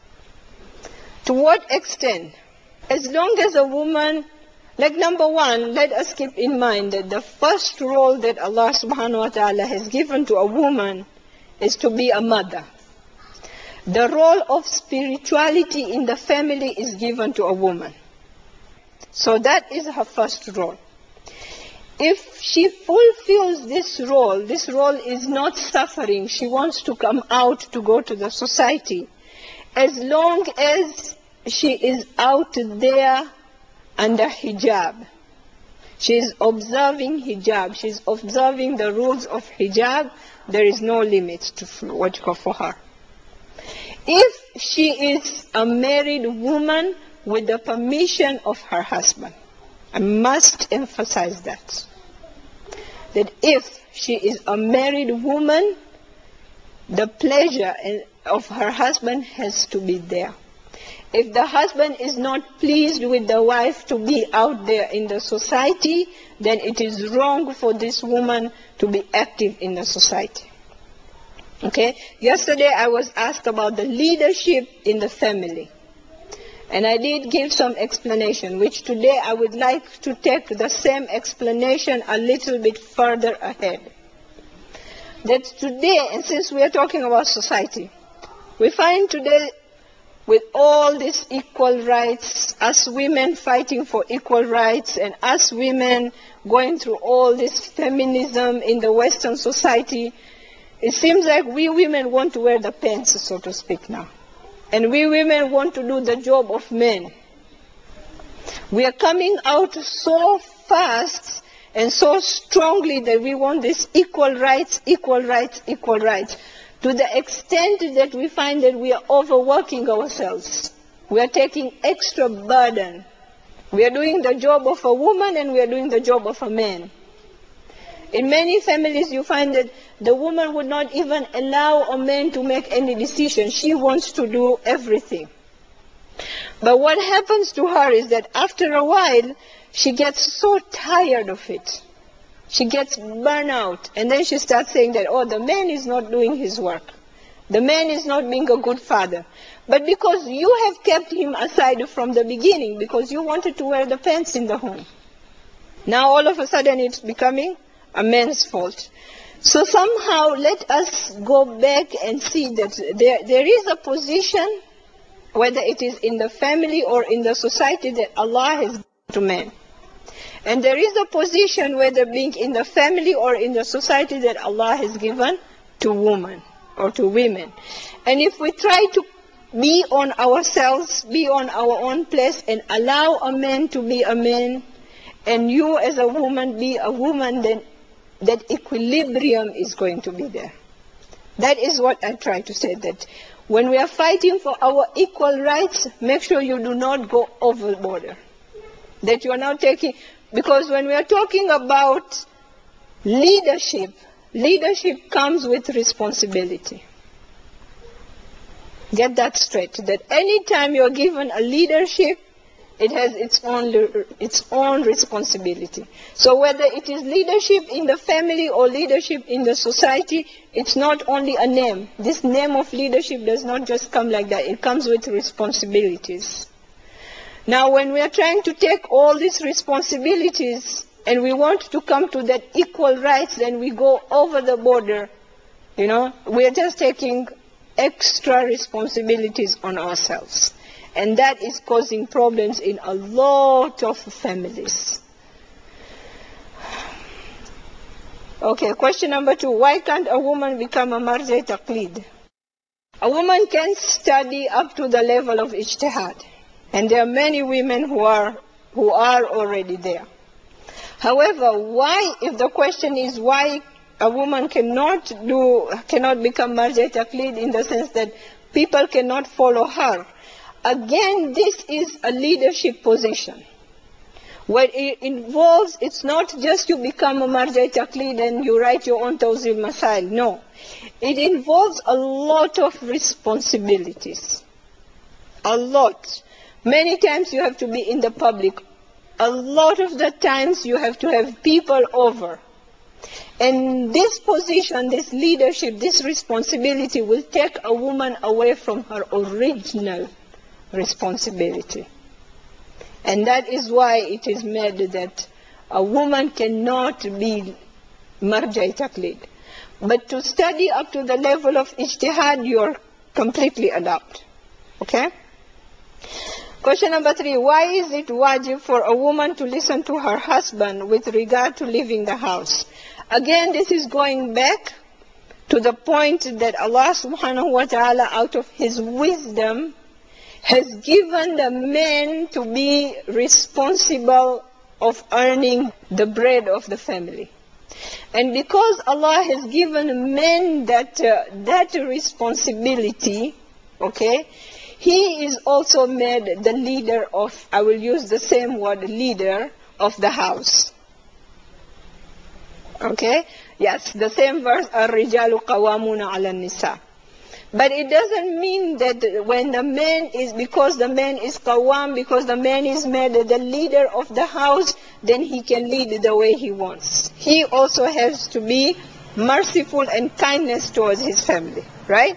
To what extent? As long as a woman, like number one, let us keep in mind that the first role that Allah subhanahu wa ta'ala has given to a woman is to be a mother. The role of spirituality in the family is given to a woman. So that is her first role. If she fulfills this role, this role is not suffering, she wants to come out to go to the society, as long as she is out there under hijab. She is observing hijab, she is observing the rules of hijab, there is no limit to what you call for her. If she is a married woman with the permission of her husband, I must emphasize that. That if she is a married woman, the pleasure of her husband has to be there. If the husband is not pleased with the wife to be out there in the society, then it is wrong for this woman to be active in the society. Okay? Yesterday I was asked about the leadership in the family. And I did give some explanation, which today I would like to take the same explanation a little bit further ahead. That today, and since we are talking about society, we find today with all these equal rights, us women fighting for equal rights, and us women going through all this feminism in the Western society, it seems like we women want to wear the pants, so to speak, now. And we women want to do the job of men. We are coming out so fast and so strongly that we want this equal rights, equal rights, equal rights, to the extent that we find that we are overworking ourselves. We are taking extra burden. We are doing the job of a woman and we are doing the job of a man. In many families, you find that the woman would not even allow a man to make any decision. She wants to do everything. But what happens to her is that after a while, she gets so tired of it. She gets burned out. And then she starts saying that, oh, the man is not doing his work. The man is not being a good father. But because you have kept him aside from the beginning, because you wanted to wear the pants in the home, now all of a sudden it's becoming a man's fault. So somehow let us go back and see that there, there is a position, whether it is in the family or in the society, that Allah has given to man. And there is a position, whether being in the family or in the society, that Allah has given to women or to women. And if we try to be on ourselves, be on our own place, and allow a man to be a man, and you as a woman be a woman, then that equilibrium is going to be there. That is what I try to say, that when we are fighting for our equal rights, make sure you do not go overboard. That you are now taking, because when we are talking about leadership, leadership comes with responsibility. Get that straight, that any time you are given a leadership, it has its own, its own responsibility. So whether it is leadership in the family or leadership in the society, it's not only a name. This name of leadership does not just come like that. It comes with responsibilities. Now when we are trying to take all these responsibilities and we want to come to that equal rights, then we go over the border. You know, we are just taking extra responsibilities on ourselves. And that is causing problems in a lot of families. Okay, question number two. Why can't a woman become a marja taqlid? A woman can study up to the level of ijtihad. And there are many women who are, who are already there. However, why, if the question is why a woman cannot do, cannot become marja taqlid, in the sense that people cannot follow her, again, this is a leadership position. What it involves, it's not just you become a marja taqlid and you write your own tawzil masail. No. It involves a lot of responsibilities. A lot. Many times you have to be in the public. A lot of the times you have to have people over. And this position, this leadership, this responsibility will take a woman away from her original responsibility. And that is why it is made that a woman cannot be marja taqlid. But to study up to the level of ijtihad, you are completely allowed. Okay? Question number three. Why is it wajib for a woman to listen to her husband with regard to leaving the house? Again, this is going back to the point that Allah subhanahu wa ta'ala, out of His wisdom, has given the men to be responsible of earning the bread of the family. And because Allah has given men that, uh, that responsibility, okay, He is also made the leader of, I will use the same word, leader of the house. Okay? Yes, the same verse, الرِّجَالُ قَوَامُونَ عَلَى النِّسَاءِ. But it doesn't mean that when the man is, because the man is qawam, because the man is made the leader of the house, then he can lead the way he wants. He also has to be merciful and kindness towards his family, right?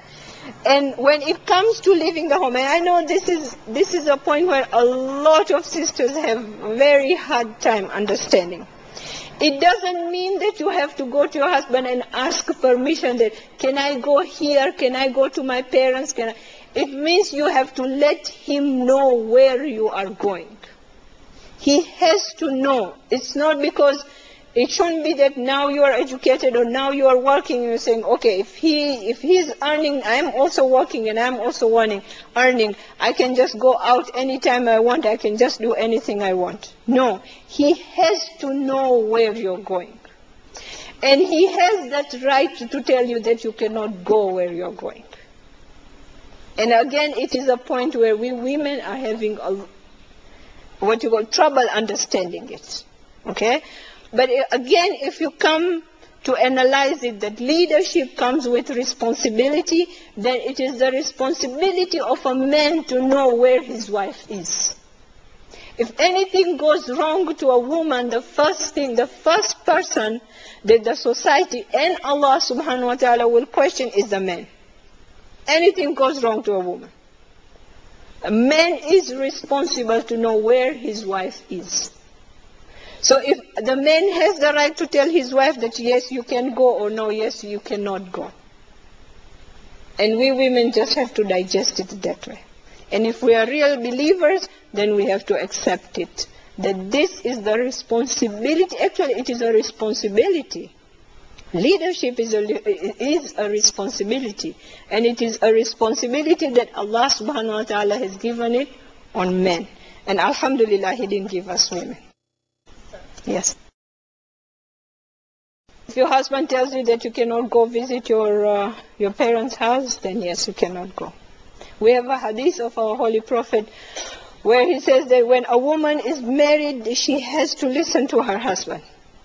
And when it comes to leaving the home, and I know this is this is a point where a lot of sisters have very hard time understanding. It doesn't mean that you have to go to your husband and ask permission that, can I go here, can I go to my parents, can I? It means you have to let him know where you are going. He has to know. It's not because, it shouldn't be that now you are educated or now you are working and you're saying, okay, if he if he's earning, I'm also working and I'm also earning, earning, I can just go out anytime I want, I can just do anything I want. No, he has to know where you're going. And he has that right to tell you that you cannot go where you're going. And again, it is a point where we women are having a, what you call trouble understanding it. Okay? But again, if you come to analyze it, that leadership comes with responsibility, then it is the responsibility of a man to know where his wife is. If anything goes wrong to a woman, the first thing, the first person that the society and Allah subhanahu wa ta'ala will question is the man. Anything goes wrong to a woman, a man is responsible to know where his wife is. So if the man has the right to tell his wife that yes, you can go, or no, yes, you cannot go. And we women just have to digest it that way. And if we are real believers, then we have to accept it. That this is the responsibility. Actually, it is a responsibility. Leadership is a, is a responsibility. And it is a responsibility that Allah subhanahu wa ta'ala has given it on men. And alhamdulillah, He didn't give us women. Yes. If your husband tells you that you cannot go visit your uh, your parents' house, then yes, you cannot go. We have a hadith of our Holy Prophet where he says that when a woman is married, she has to listen to her husband.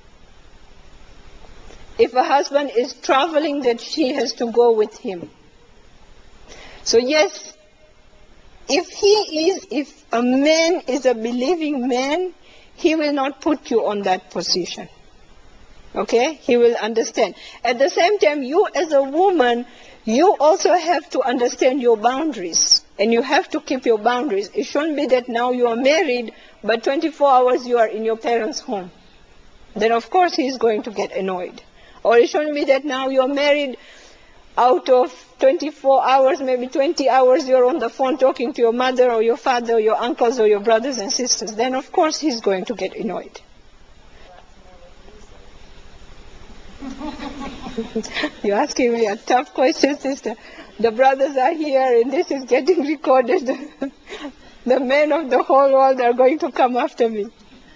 If a husband is traveling, that she has to go with him. So yes, if he is, if a man is a believing man, he will not put you on that position. Okay? He will understand. At the same time, you as a woman, you also have to understand your boundaries. And you have to keep your boundaries. It shouldn't be that now you are married, but twenty-four hours you are in your parents' home. Then of course he is going to get annoyed. Or it shouldn't be that now you are married, out of twenty-four hours, maybe twenty hours, you're on the phone talking to your mother or your father or your uncles or your brothers and sisters. Then of course he's going to get annoyed. You're asking me a tough question, sister. The brothers are here and this is getting recorded. The men of the whole world are going to come after me.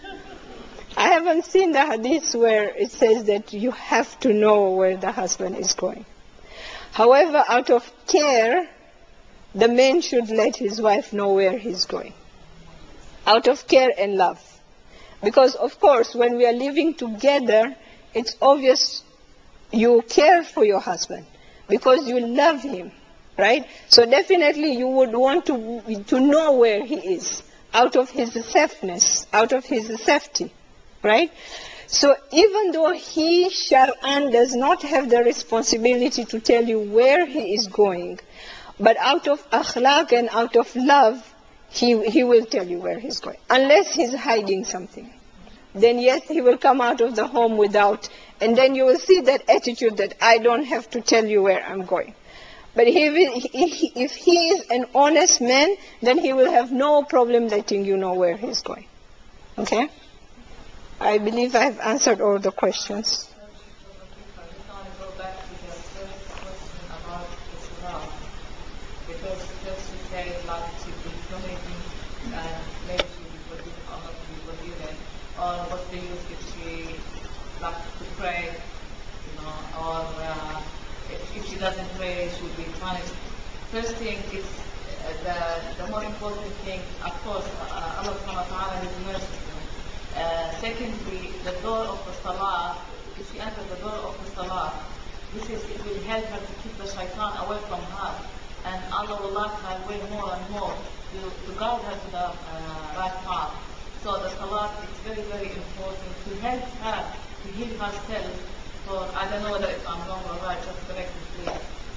I haven't seen the hadith where it says that you have to know where the husband is going. However, out of care, the man should let his wife know where he's going. Out of care and love. Because of course, when we are living together, it's obvious you care for your husband because you love him, right? So definitely you would want to, to know where he is, out of his safeness, out of his safety, right? So even though he, Shar'an, does not have the responsibility to tell you where he is going, but out of akhlaq and out of love, he, he will tell you where he's going. Unless he's hiding something. Then yes, he will come out of the home without, and then you will see that attitude that I don't have to tell you where I'm going. But he will, he, if he is an honest man, then he will have no problem letting you know where he's going. Okay? I believe I've answered all the questions. I just want to go back to the first question about Islam. Because just to say, like, to be committing and maybe she will be forgiven or not to be forgiven, or what the use if she likes to pray, you know, or uh, if, if she doesn't pray, she will be punished. First thing is uh, the, the more important thing, of course, uh, Allah subhanahu wa ta'ala is merciful. Uh, secondly, the door of the salah, if she enters the door of the salah, this is, it will help her to keep the shaitan away from her. And Allah will love her way more and more to, to guide her to the uh, right path. So the salah is very, very important to help her to heal herself. For, I don't know whether if I'm wrong or right, just correct me please.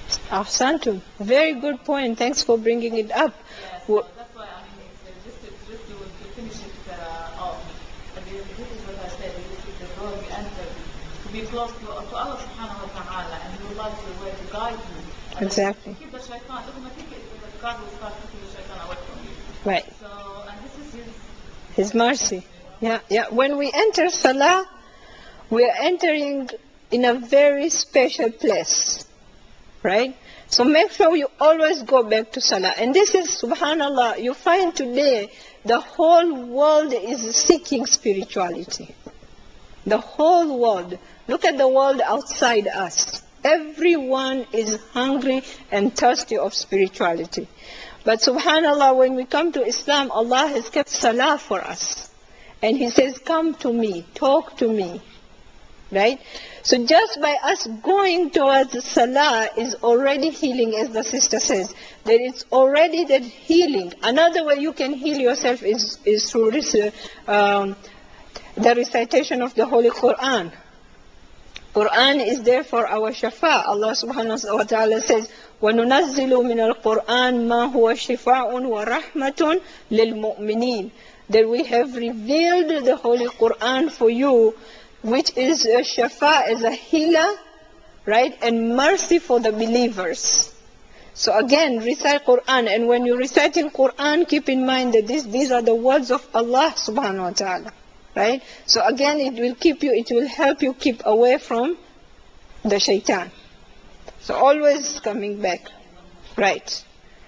Ahsantum. Very good point. Thanks for bringing it up. Yes, so that's why I mean, it's, uh, just to, just to, to finish it uh, off. And this, this is what I said. This is the door you enter to be close to, to Allah subhanahu wa ta'ala, and He would like to, where to guide you. And Exactly. keep the shaitan. Automatically, God will start keeping the shaitan away from you. Right. So, and this is His. His mercy. Yeah, yeah. When we enter Salah, we are entering in a very special place. Right? So make sure you always go back to Salah. And this is, subhanallah, you find today the whole world is seeking spirituality. The whole world. Look at the world outside us. Everyone is hungry and thirsty of spirituality. But subhanallah, when we come to Islam, Allah has kept Salah for us. And He says, come to me, talk to me. Right? So just by us going towards Salah is already healing, as the sister says. That it's already that healing. Another way you can heal yourself is, is through this, um, the recitation of the Holy Quran. Quran is there for our shafa. Allah subhanahu wa ta'ala says, وَنُنَزِّلُ مِنَ الْقُرْآنِ مَا هُوَ شِفَاءٌ وَرَحْمَةٌ لِلْمُؤْمِنِينَ. That we have revealed the Holy Quran for you, which is a shafa, as a healer, right, and mercy for the believers. So again, recite Quran, and when you're reciting Quran, keep in mind that this, these are the words of Allah subhanahu wa ta'ala, right? So again, it will keep you, it will help you keep away from the shaitan. So always coming back, right?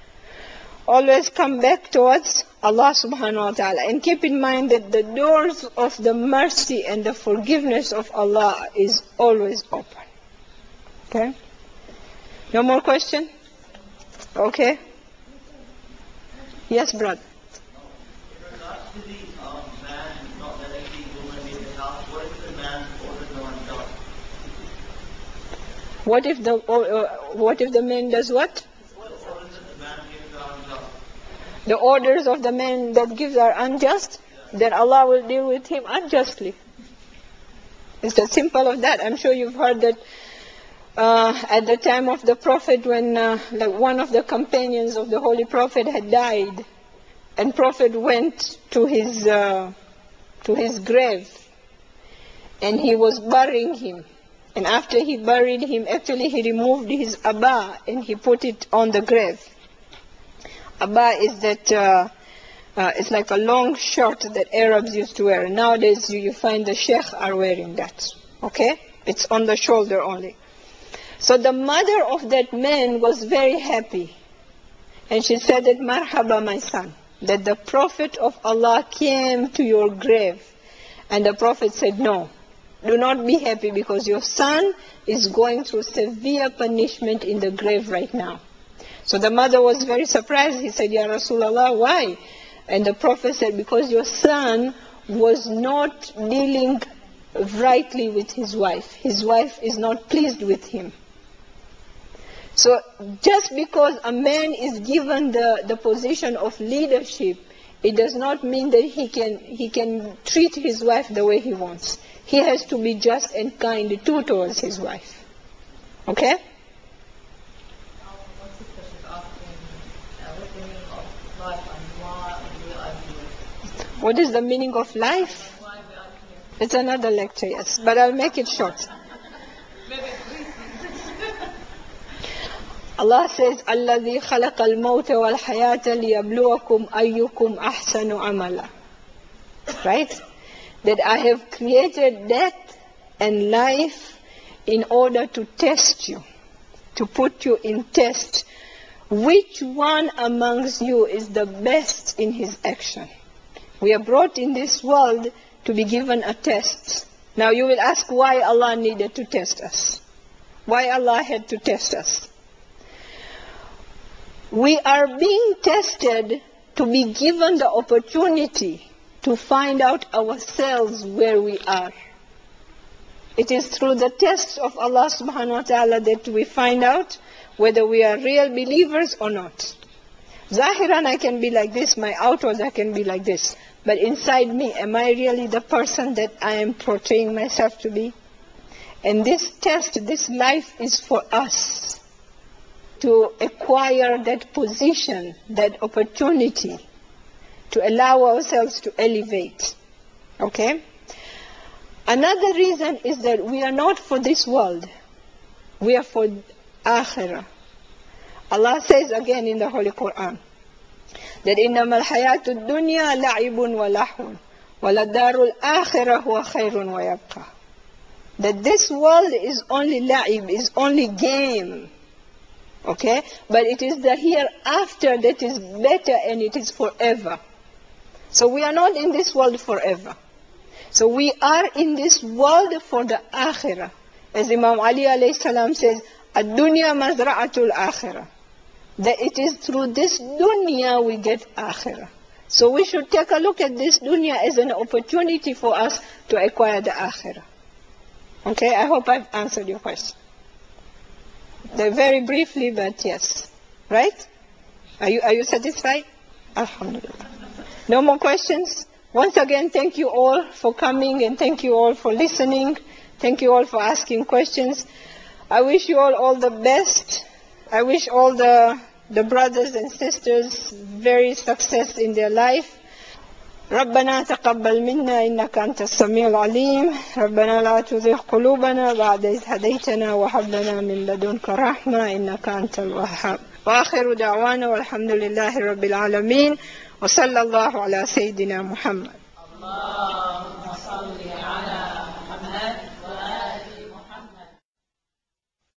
Always come back towards Allah subhanahu wa ta'ala. And keep in mind that the doors of the mercy and the forgiveness of Allah is always open. Okay? No more question? Okay? Yes, brother. In regards to the um, man not letting the woman in his house, what if the man orders no one does? What if the uh, what if the man does what? The orders of the man that gives are unjust, then Allah will deal with him unjustly. It's as simple as that. I'm sure you've heard that uh, at the time of the Prophet, when uh, like one of the companions of the Holy Prophet had died, and Prophet went to his uh, to his grave, and he was burying him. And after he buried him, actually he removed his abba and he put it on the grave. Abba is that, uh, uh, it's like a long shirt that Arabs used to wear. Nowadays you, you find the sheikh are wearing that. Okay? It's on the shoulder only. So the mother of that man was very happy. And she said that, Marhaba, my son, that the Prophet of Allah came to your grave. And the Prophet said, no, do not be happy, because your son is going through severe punishment in the grave right now. So the mother was very surprised. He said, Ya Rasulullah, why? And the Prophet said, because your son was not dealing rightly with his wife. His wife is not pleased with him. So just because a man is given the, the position of leadership, it does not mean that he can, he can treat his wife the way he wants. He has to be just and kind too towards his wife. Okay? What is the meaning of life? It's another lecture, yes, but I'll make it short. Allah says, الَّذِي خَلَقَ الْمَوْتَ وَالْحَيَاةَ لِيَبْلُوَكُمْ أَيُّكُمْ أَحْسَنُ عَمَلًا. Right? That I have created death and life in order to test you, to put you in test. Which one amongst you is the best in his action? We are brought in this world to be given a test. Now you will ask why Allah needed to test us. Why Allah had to test us. We are being tested to be given the opportunity to find out ourselves where we are. It is through the tests of Allah subhanahu wa ta'ala that we find out whether we are real believers or not. Zahiran, I can be like this, my outwards I can be like this. But inside me, am I really the person that I am portraying myself to be? And this test, this life is for us. to acquire that position, that opportunity, to allow ourselves to elevate. Okay? Another reason is that we are not for this world. We are for Akhirah. Allah says again in the Holy Quran that إِنَّمَا الْحَيَاةُ الدُّنْيَا لَعِبٌ وَلَهْوٌ وَلَدَّارُ الْآخِرَةُ هُوَ خَيْرٌ وَيَبْقَى. That this world is only la'ib, is only game. Okay? But it is the hereafter that is better, and it is forever. So we are not in this world forever. So we are in this world for the Akhirah. As Imam Ali alayhi salam says, "Ad-dunya mazra'atul akhirah." That it is through this dunya we get Akhirah. So we should take a look at this dunya as an opportunity for us to acquire the Akhirah. Okay, I hope I've answered your question. They're very briefly, but yes. Right? Are you, are you satisfied? Alhamdulillah. No more questions? Once again, thank you all for coming, and thank you all for listening. Thank you all for asking questions. I wish you all all the best. I wish all the, the brothers and sisters very success in their life. ربنا تقبل منا إنك أنت السميع العليم ربنا لا تزغ قلوبنا بعد إذ هديتنا وهب لنا من لدنك رحمة إنك أنت الوهاب وآخر دعوانا والحمد لله رب العالمين وصلى الله على سيدنا محمد. اللهم صل على محمد